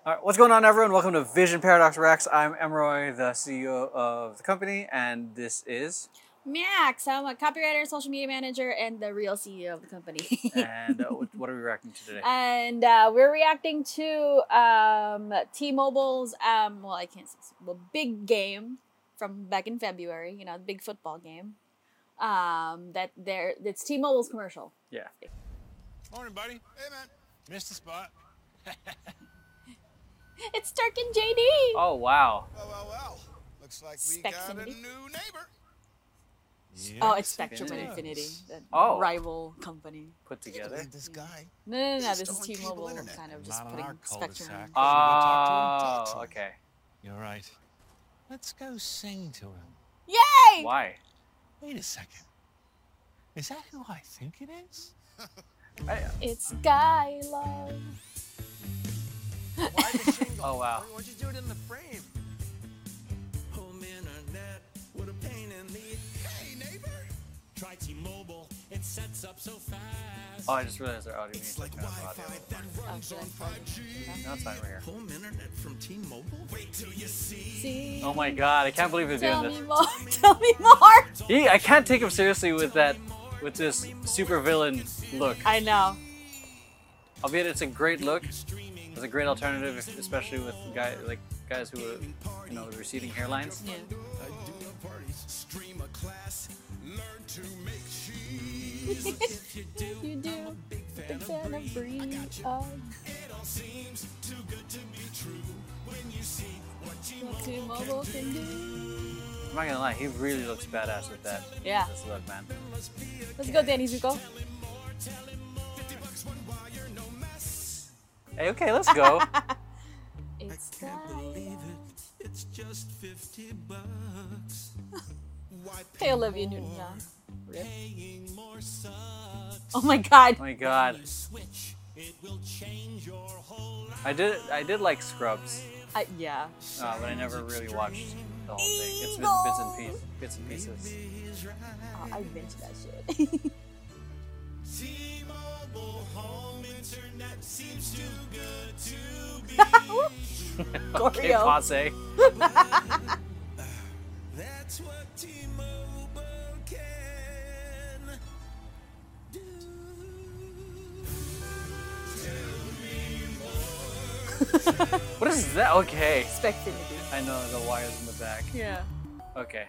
All right, what's going on, everyone? Welcome to Vision Paradox Rex. I'm Emroy, the CEO of the company, and this is. Max, I'm a copywriter, social media manager, and the real CEO of the company. And what are we reacting to today? And we're reacting to T-Mobile's I can't say big game from back in February. You know, the big football game. It's T-Mobile's commercial. Yeah. Morning, buddy. Hey, man. Missed the spot. It's Turk and JD. Oh, wow. Well. Looks like we got a Specfinity. new neighbor. Oh, it's Spectrum Infinity. and Infinity, the Oh. rival company. Put together. Believe this guy. No. This is Stolen cable T-Mobile internet. kind of just Not on putting our Spectrum cul-de-sac. in. Talk to Oh, him. okay. You're right. Let's go sing to him. Yay! Why? Wait a second. Is that who I think it is? It's Guy Love. Why the shingle? Oh, wow. Why don't you do it in the frame? Home internet, what a pain in the. Hey, neighbor. Try T-Mobile, it sets up so fast. Oh, I just realized our audio It's needs like to turn on audio. Wi-Fi that runs should I on plug it? 5G. No, it's fine, we're here. Home internet from T-Mobile. Wait till you see. See? Oh my god, I can't believe they're Tell doing me this. more. Tell me more. I can't take him seriously with this super villain look. I know. Albeit it's a great look. It's a great alternative, especially with guys who are, with receding hairlines. Yeah. I do a party, stream a class, learn to make cheese. You do. Big fan of Brie. It all seems too good to be true when you see what What T-Mobile can do. I'm not gonna lie, he really looks badass with that. Yeah. This look, man. Let's go, Danny Zuko. Hey, okay, let's go. It's Can't believe Guy. it. It's just $50. Why Hey, Olivia Newton-John. Rip. paying more sucks? Oh my god. Oh my god. Switch, it will change your whole life. I did like Scrubs, Yeah. but I never really watched the whole thing. It's been bits and pieces. Oh, I binge that shit. T-Mobile home internet seems too good to be. Okay, Goreo. passe. That's what T-Mobile can do. What is that? Okay. Specfinity. I know the wires in the back. Yeah. Okay.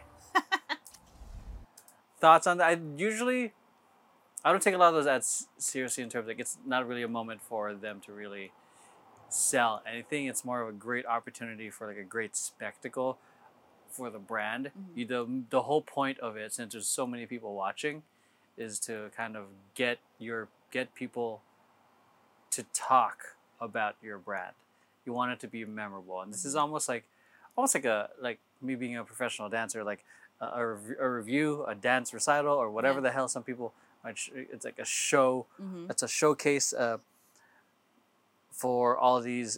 Thoughts on that? I don't take a lot of those ads seriously in terms of it's not really a moment for them to really sell anything. It's more of a great opportunity for a great spectacle for the brand. The whole point of it, since there's so many people watching, is to kind of get people to talk about your brand. You want it to be memorable, and this is almost like me being a professional dancer, like a review, a dance recital, or whatever the hell some people. It's like a show. It's a showcase for all these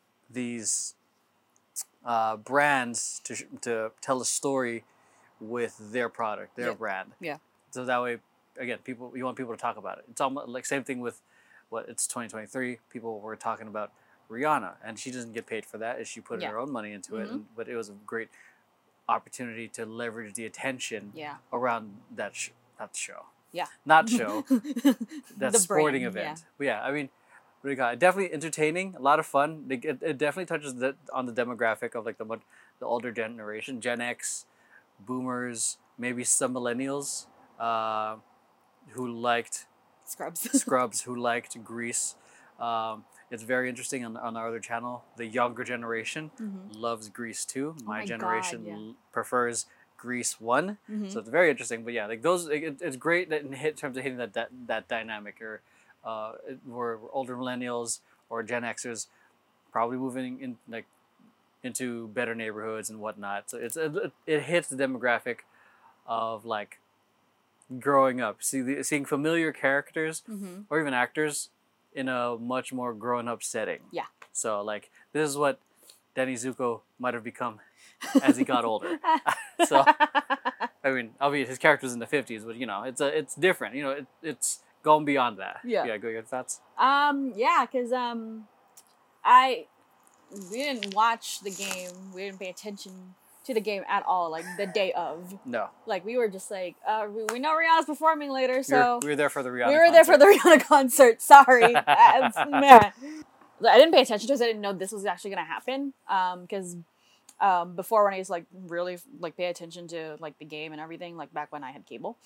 brands to tell a story with their product, their brand. Yeah. So that way, again, you want people to talk about it. It's almost like same thing with it's 2023. People were talking about Rihanna, and she doesn't get paid for that. She put her own money into it, but it was a great opportunity to leverage the attention around that show. Yeah. Not show. That The sporting brand, event. But yeah, I mean, what do you got? Definitely entertaining, a lot of fun. It definitely touches on the demographic of the older generation, Gen X, Boomers, maybe some millennials who liked Scrubs, who liked Grease. It's very interesting on our other channel. The younger generation loves Grease 2. My my generation God, yeah. prefers Grease 1. So it's very interesting. But yeah, it's great that in terms of hitting that dynamic, or where older millennials or Gen Xers probably moving into better neighborhoods and whatnot. So it hits the demographic of growing up, seeing familiar characters or even actors in a much more grown-up setting. Yeah. So this is what Danny Zuko might have become as he got older. So I mean, albeit his character's in the 50s, but it's different. It's going beyond that. Yeah. Yeah. Go your thoughts. Yeah, because I we didn't watch the game. We didn't pay attention to the game at all. Like the day of, No. like we were just like, we know Rihanna's performing later, so We were there for the Rihanna we were there for the Rihanna concert. Sorry, man. I didn't pay attention to it. I didn't know this was actually gonna happen. Because before, when I used to like really like pay attention to like the game and everything, like back when I had cable,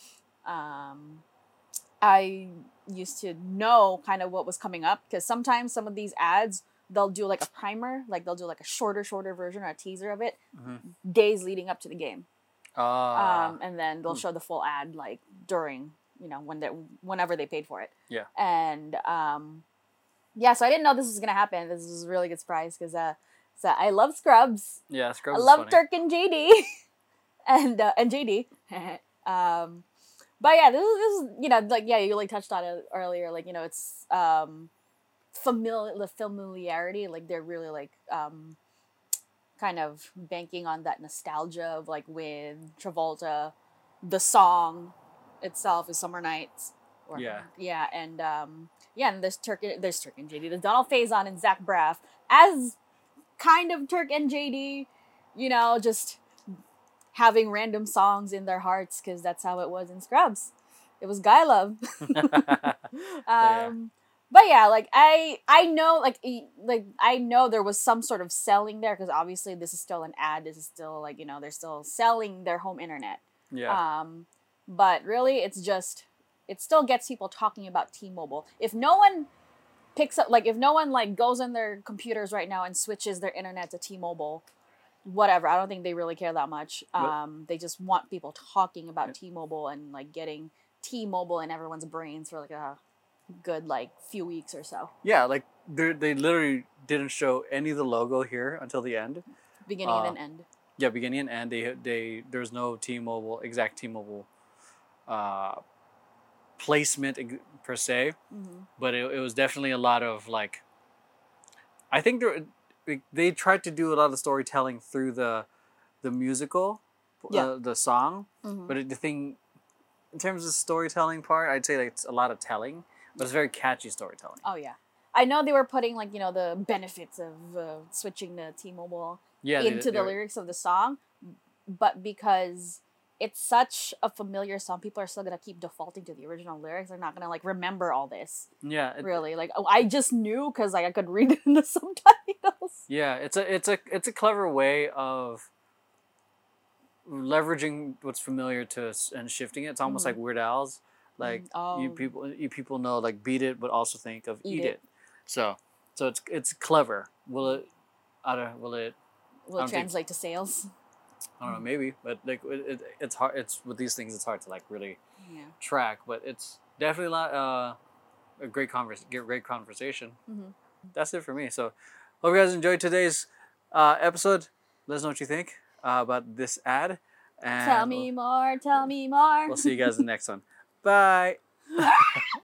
I used to know kind of what was coming up, because sometimes some of these ads, they'll do like a primer, like they'll do like a shorter version or a teaser of it days leading up to the game. And then they'll show the full ad like during, whenever they paid for it. Yeah. And yeah, so I didn't know this was gonna happen. This was a really good surprise, because so I love Scrubs. Yeah, Scrubs I is love funny. Turk and JD. and JD. But yeah, this is like, yeah, you like touched on it earlier, like, it's the familiarity, like they're really like kind of banking on that nostalgia of like with Travolta, the song itself is Summer Nights. Yeah. And and there's Turk and JD. There's Donald Faison and Zach Braff as kind of Turk and JD, just having random songs in their hearts, because that's how it was in Scrubs. It was guy love. Yeah. But yeah, like I know, like I know there was some sort of selling there, because obviously this is still an ad. This is still like, they're still selling their home internet. Yeah. But really, it still gets people talking about T-Mobile. If no one picks up, like if no one like goes on their computers right now and switches their internet to T-Mobile, whatever, I don't think they really care that much. They just want people talking about T-Mobile and like getting T-Mobile in everyone's brains for like a good like few weeks or so. Yeah, like they literally didn't show any of the logo here until the end. Beginning and end. Yeah, beginning and end. There's no exact T-Mobile placement per se, but it was definitely a lot of like. I think they tried to do a lot of storytelling through the musical, the song, but the thing, in terms of the storytelling part, I'd say like it's a lot of telling, but it's very catchy storytelling. Oh yeah, I know they were putting like the benefits of switching to T-Mobile into the lyrics of the song, but because it's such a familiar song, people are still gonna keep defaulting to the original lyrics. They're not gonna like remember all this. Yeah, really. Like, I just knew because like I could read it in the subtitles. Yeah, it's a clever way of leveraging what's familiar to us and shifting it. It's almost like Weird Al's. Like you people know like beat it, but also think of eat it. So it's clever. Will it translate to sales? I don't know, maybe, but like it's hard. It's with these things, it's hard to like really track. But it's definitely a great conversation. That's it for me. So, hope you guys enjoyed today's episode. Let us know what you think about this ad. And Tell me more. Tell me more. We'll see you guys in the next one. Bye.